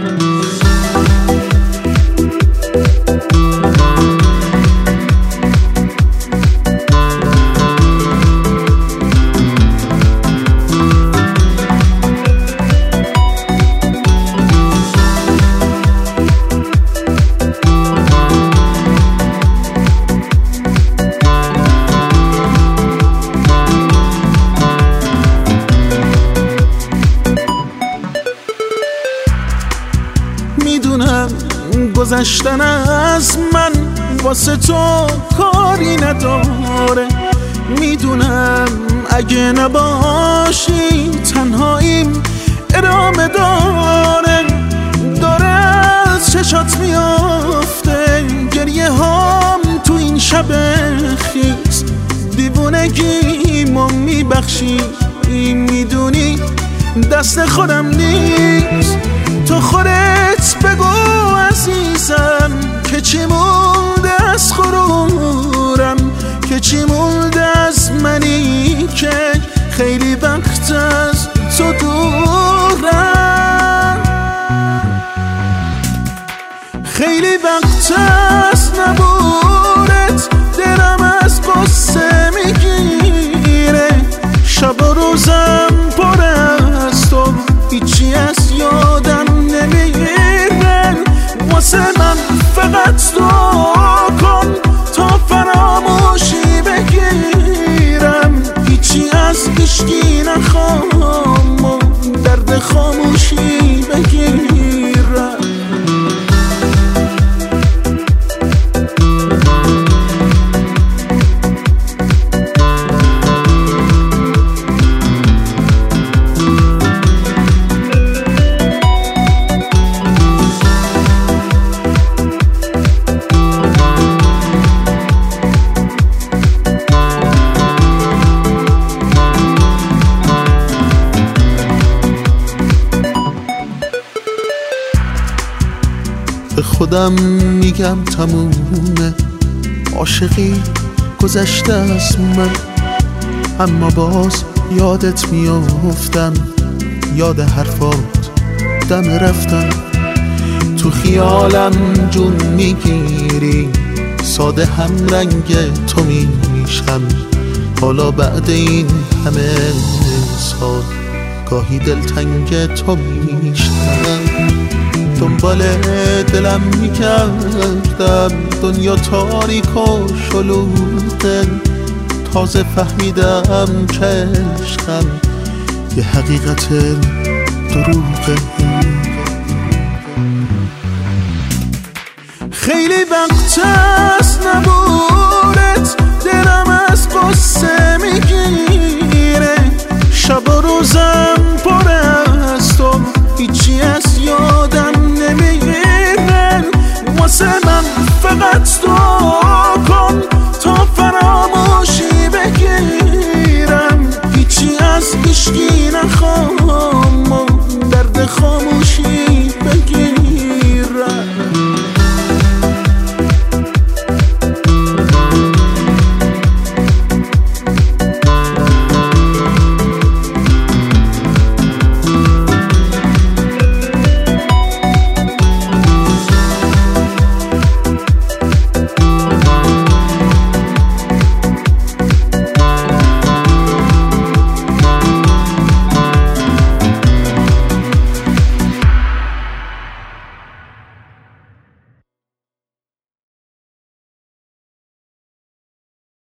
میدونم گذشتن از من واسه تو کاری نداره، میدونم اگه نباشی تنهاییم ادامه داره از چشات میافته گریه هام تو این شب خیز، دیوونگیمو میبخشی میدونی دست خودم نیست. تو خودت بگو عزیزم که چی مونده از غرورم، که چی مونده از منی که خیلی وقت از تو دورم، خیلی وقت از نبودت دلم از قصه میگیره، شب و روزم پر از تو هیچی از یادم نمیره، واسه من فقط دعا کن تا فراموشی بگیرم، هیچی از هیچکی نخوام و درد خاموشی بگیرم. به خودم میگم تمومه عاشقی گذشته از من، اما باز یادت میافتم، یاد حرفات دم رفتم، تو خیالم جون میگیری، ساده هم رنگ تو میشم، حالا بعد این همه سال گاهی دلتنگ تو میشم، دنبال دلم میکردم دنیا تاریک و شلوغه، تازه فهمیدم که عشقم یه حقیقت دروغه، خیلی وقت از نبودت دلم از قصه میگیره، شب و روزم پر از تو هیچی از یادم نمیره، واسه من فقط تو